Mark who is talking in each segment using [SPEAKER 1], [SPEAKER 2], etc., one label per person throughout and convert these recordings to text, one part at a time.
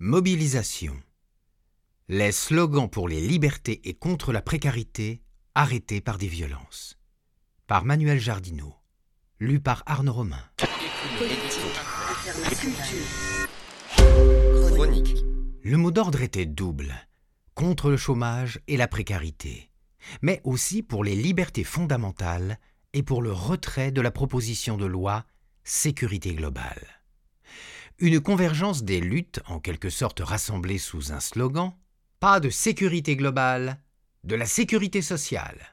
[SPEAKER 1] Mobilisation. Les slogans pour les libertés et contre la précarité arrêtés par des violences. Par Manuel Jardineau. Lu par Arnaud Romain.
[SPEAKER 2] Chronique.
[SPEAKER 1] Le mot d'ordre était double, contre le chômage et la précarité, mais aussi pour les libertés fondamentales et pour le retrait de la proposition de loi sécurité globale. Une convergence des luttes, en quelque sorte rassemblées sous un slogan, pas de sécurité globale, de la sécurité sociale.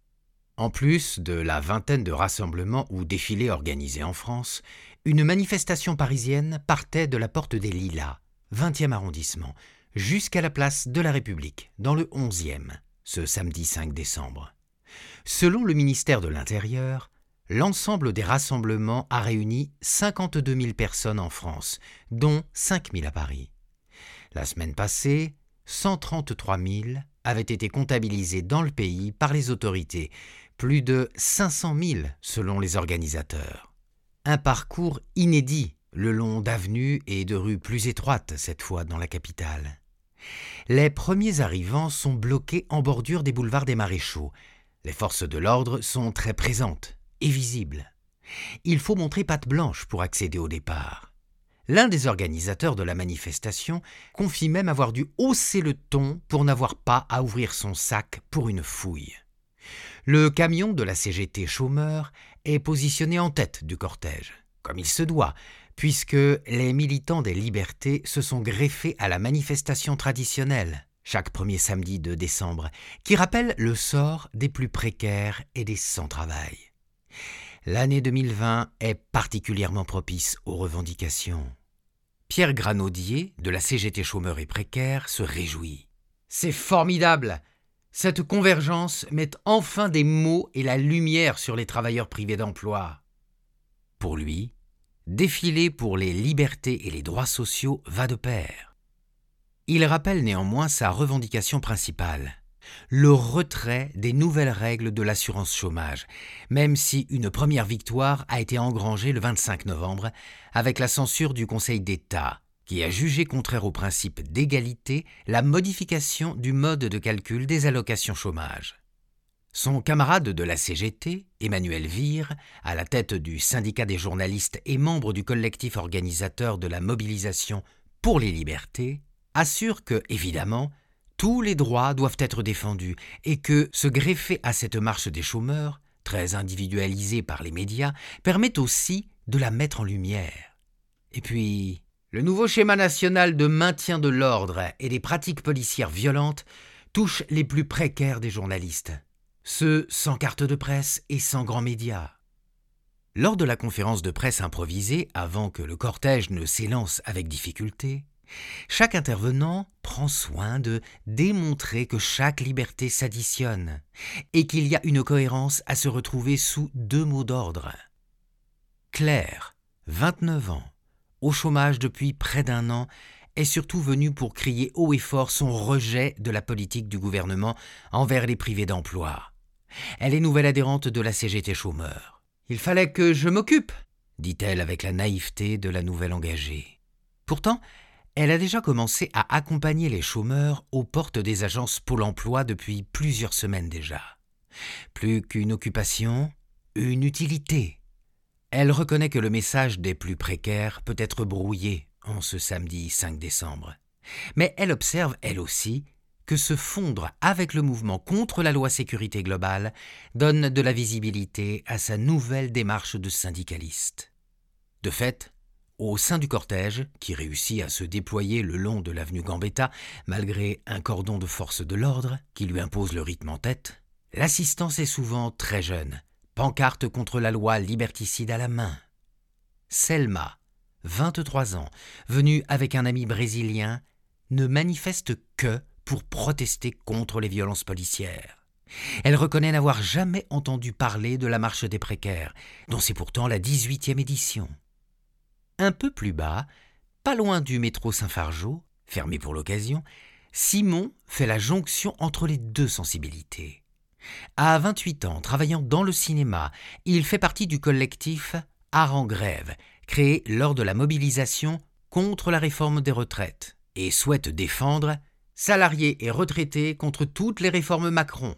[SPEAKER 1] En plus de la vingtaine de rassemblements ou défilés organisés en France, une manifestation parisienne partait de la porte des Lilas, 20e arrondissement, jusqu'à la place de la République, dans le 11e, ce samedi 5 décembre. Selon le ministère de l'Intérieur, l'ensemble des rassemblements a réuni 52 000 personnes en France, dont 5 000 à Paris. La semaine passée, 133 000 avaient été comptabilisés dans le pays par les autorités, plus de 500 000 selon les organisateurs. Un parcours inédit, le long d'avenues et de rues plus étroites cette fois dans la capitale. Les premiers arrivants sont bloqués en bordure des boulevards des Maréchaux. Les forces de l'ordre sont très présentes et visibles. Il faut montrer patte blanche pour accéder au départ. L'un des organisateurs de la manifestation confie même avoir dû hausser le ton pour n'avoir pas à ouvrir son sac pour une fouille. Le camion de la CGT chômeurs est positionné en tête du cortège, comme il se doit, puisque les militants des libertés se sont greffés à la manifestation traditionnelle, chaque premier samedi de décembre, qui rappelle le sort des plus précaires et des sans-travail. L'année 2020 est particulièrement propice aux revendications. Pierre Granaudier, de la CGT chômeurs et précaires, se réjouit. « C'est formidable ! Cette convergence met enfin des mots et la lumière sur les travailleurs privés d'emploi. » Pour lui, défiler pour les libertés et les droits sociaux va de pair. Il rappelle néanmoins sa revendication principale, le retrait des nouvelles règles de l'assurance chômage, même si une première victoire a été engrangée le 25 novembre avec la censure du Conseil d'État, qui a jugé contraire au principe d'égalité la modification du mode de calcul des allocations chômage. Son camarade de la CGT, Emmanuel Vire, à la tête du syndicat des journalistes et membre du collectif organisateur de la mobilisation pour les libertés, assure que, évidemment, tous les droits doivent être défendus et que se greffer à cette marche des chômeurs, très individualisée par les médias, permet aussi de la mettre en lumière. Et puis, le nouveau schéma national de maintien de l'ordre et des pratiques policières violentes touche les plus précaires des journalistes, ceux sans carte de presse et sans grands médias. Lors de la conférence de presse improvisée, avant que le cortège ne s'élance avec difficulté, chaque intervenant prend soin de démontrer que chaque liberté s'additionne et qu'il y a une cohérence à se retrouver sous deux mots d'ordre. Claire, 29 ans, au chômage depuis près d'1 an, est surtout venue pour crier haut et fort son rejet de la politique du gouvernement envers les privés d'emploi. Elle est nouvelle adhérente de la CGT chômeurs. « Il fallait que je m'occupe », dit-elle avec la naïveté de la nouvelle engagée. Pourtant, elle a déjà commencé à accompagner les chômeurs aux portes des agences Pôle emploi depuis plusieurs semaines déjà. Plus qu'une occupation, une utilité. Elle reconnaît que le message des plus précaires peut être brouillé en ce samedi 5 décembre. Mais elle observe, elle aussi, que se fondre avec le mouvement contre la loi sécurité globale donne de la visibilité à sa nouvelle démarche de syndicaliste. De fait, au sein du cortège, qui réussit à se déployer le long de l'avenue Gambetta, malgré un cordon de force de l'ordre qui lui impose le rythme en tête, l'assistance est souvent très jeune, pancarte contre la loi liberticide à la main. Selma, 23 ans, venue avec un ami brésilien, ne manifeste que pour protester contre les violences policières. Elle reconnaît n'avoir jamais entendu parler de la marche des précaires, dont c'est pourtant la 18e édition. Un peu plus bas, pas loin du métro Saint-Fargeau, fermé pour l'occasion, Simon fait la jonction entre les deux sensibilités. À 28 ans, travaillant dans le cinéma, il fait partie du collectif Art en grève, créé lors de la mobilisation contre la réforme des retraites et souhaite défendre salariés et retraités contre toutes les réformes Macron.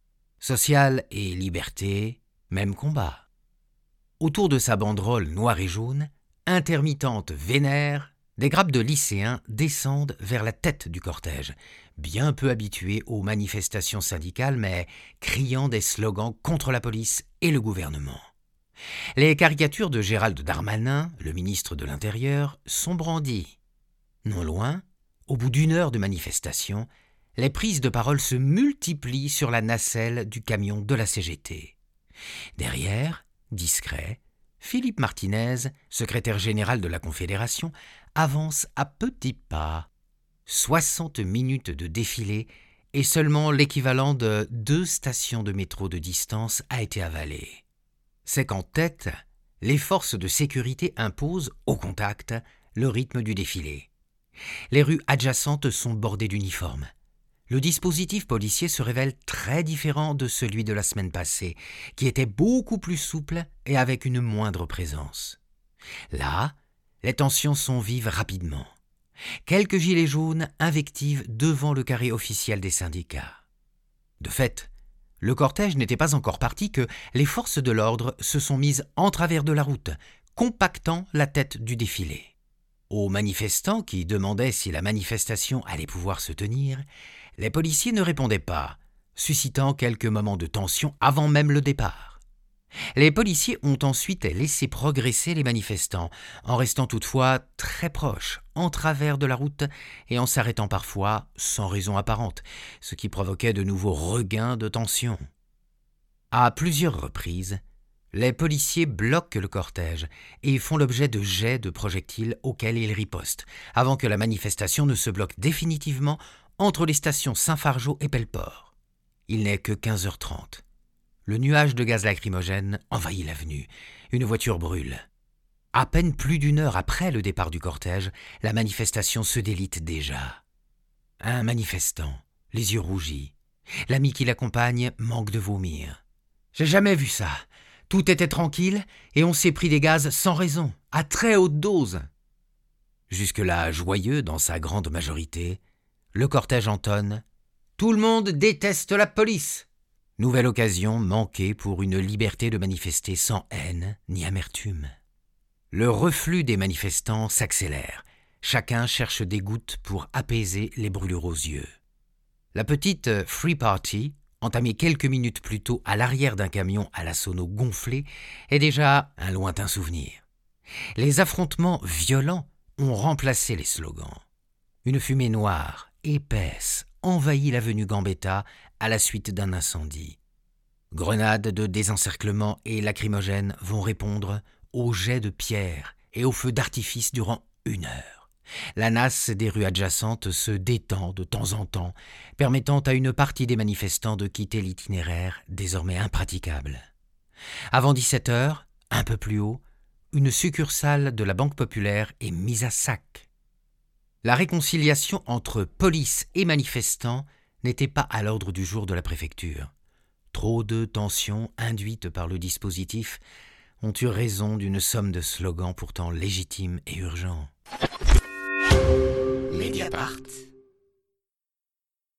[SPEAKER 1] Social et liberté, même combat. Autour de sa banderole noire et jaune, intermittente vénère, des grappes de lycéens descendent vers la tête du cortège, bien peu habitués aux manifestations syndicales, mais criant des slogans contre la police et le gouvernement. Les caricatures de Gérald Darmanin, le ministre de l'Intérieur, sont brandies. Non loin, au bout d'une heure de manifestation, les prises de parole se multiplient sur la nacelle du camion de la CGT. Derrière, discret, Philippe Martinez, secrétaire général de la Confédération, avance à petits pas. 60 minutes de défilé et seulement l'équivalent de 2 stations de métro de distance a été avalé. C'est qu'en tête, les forces de sécurité imposent, au contact, le rythme du défilé. Les rues adjacentes sont bordées d'uniformes. Le dispositif policier se révèle très différent de celui de la semaine passée, qui était beaucoup plus souple et avec une moindre présence. Là, les tensions sont vives rapidement. Quelques gilets jaunes invectivent devant le carré officiel des syndicats. De fait, le cortège n'était pas encore parti que les forces de l'ordre se sont mises en travers de la route, compactant la tête du défilé. Aux manifestants qui demandaient si la manifestation allait pouvoir se tenir, les policiers ne répondaient pas, suscitant quelques moments de tension avant même le départ. Les policiers ont ensuite laissé progresser les manifestants, en restant toutefois très proches, en travers de la route et en s'arrêtant parfois sans raison apparente, ce qui provoquait de nouveaux regains de tension. À plusieurs reprises, les policiers bloquent le cortège et font l'objet de jets de projectiles auxquels ils ripostent, avant que la manifestation ne se bloque définitivement entre les stations Saint-Fargeau et Pelleport. Il n'est que 15h30. Le nuage de gaz lacrymogène envahit l'avenue. Une voiture brûle. À peine plus d'une heure après le départ du cortège, la manifestation se délite déjà. Un manifestant, les yeux rougis. L'ami qui l'accompagne manque de vomir. « J'ai jamais vu ça. Tout était tranquille et on s'est pris des gaz sans raison, à très haute dose. » Jusque-là joyeux dans sa grande majorité, le cortège entonne « Tout le monde déteste la police !» Nouvelle occasion manquée pour une liberté de manifester sans haine ni amertume. Le reflux des manifestants s'accélère. Chacun cherche des gouttes pour apaiser les brûlures aux yeux. La petite Free Party, entamée quelques minutes plus tôt à l'arrière d'un camion à la sono gonflé, est déjà un lointain souvenir. Les affrontements violents ont remplacé les slogans. Une fumée noire, épaisse, envahit l'avenue Gambetta à la suite d'un incendie. Grenades de désencerclement et lacrymogènes vont répondre aux jets de pierres et aux feux d'artifice durant 1 heure. La nasse des rues adjacentes se détend de temps en temps, permettant à une partie des manifestants de quitter l'itinéraire désormais impraticable. Avant 17h, un peu plus haut, une succursale de la Banque populaire est mise à sac. La réconciliation entre police et manifestants n'était pas à l'ordre du jour de la préfecture. Trop de tensions induites par le dispositif ont eu raison d'une somme de slogans pourtant légitimes et urgents.
[SPEAKER 2] Mediapart.